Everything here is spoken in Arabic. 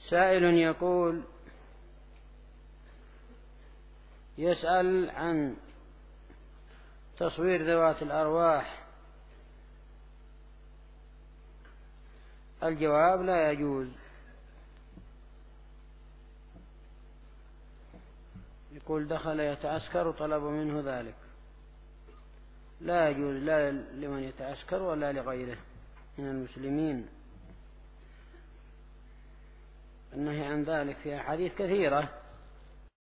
سائل يقول يسأل عن تصوير ذوات الأرواح. الجواب: لا يجوز. يقول دخل يتعسكر وطلبوا منه ذلك. لا يجوز، لا لمن يتعسكر ولا لغيره من المسلمين. النهي عن ذلك في أحاديث كثيرة